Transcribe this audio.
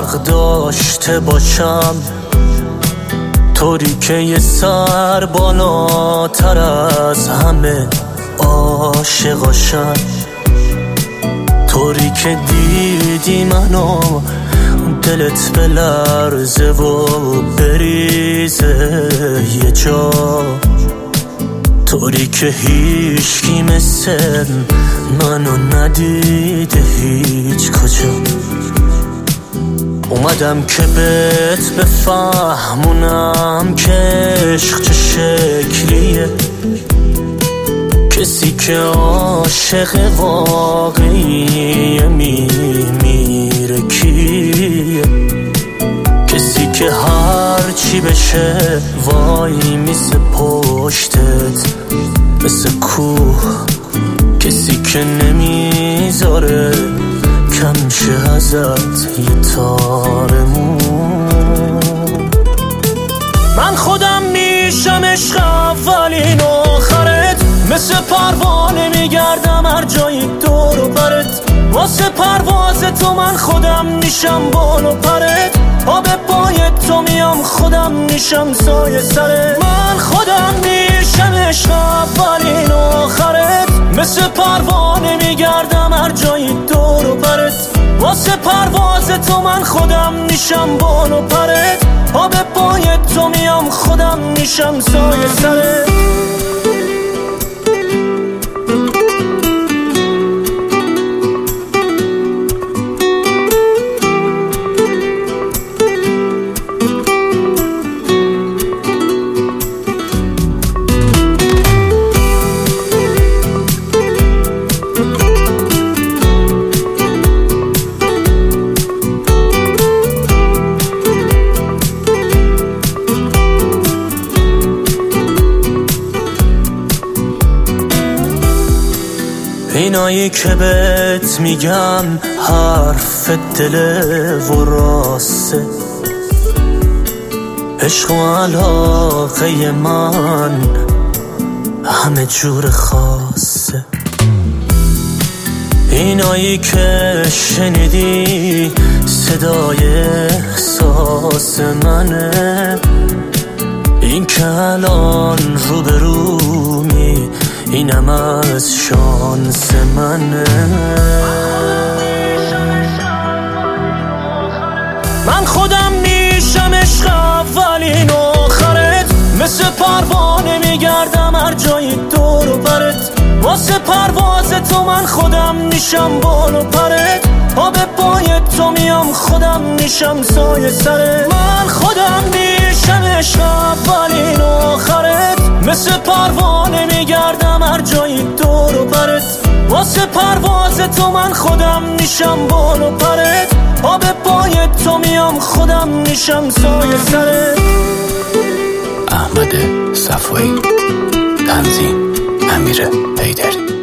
حق داشته باشم، طوری که یه سر بالاتر از همه عاشقاشم، طوری که دیدی منو دلت بلرزه و بریزه یه جا، طوری که هیچکی مثل منو ندیده هیچ کجا. اومدم که بهت بفهمونم که عشق چه شکلیه، کسی که عاشق واقعی میمیره کیه، کسی که هر چی بشه وای میسه پشتت مثل کوه، کسی که نمیذاره کم شه ازت یه تارمون. من خودم میشم عشق اولین آخرت، مثل پروانه میگردم هر جایی دور و برت، واسه پرواز تو من خودم میشم بال و پرت، آب پای تو میام خودم میشم سایه سرت. من خودم میشم عشق اولین آخرت، مثل پروانه میگردم هر جایی دور و برت، واسه پرواز تو من خودم میشم بال و پرت، آب پای تو میام خودم میشم سایه سرت. اینایی که بهت میگن حرف دل و راسته، عشق و علاقه من همه جور خاصه. اینایی که شنیدی صدای احساس منه، این که الان روبرومی اینم از شانس منه. من خودم میشم عشق اولین آخرت، مثل پروانه میگردم هر جایی دور و برت، واسه پرواز تو من خودم میشم بال و پرت، آب پای تو میام خودم میشم سایه سرت. من خودم میشم عشق اولین آخرت، مثل پروانه میگردم هر جایی دور و برت، واسه پرواز تو من خودم میشم بال و پرت، آب پای تو میام خودم میشم سایه سرت. احمد صفایی، تنظیم امیر حیدری.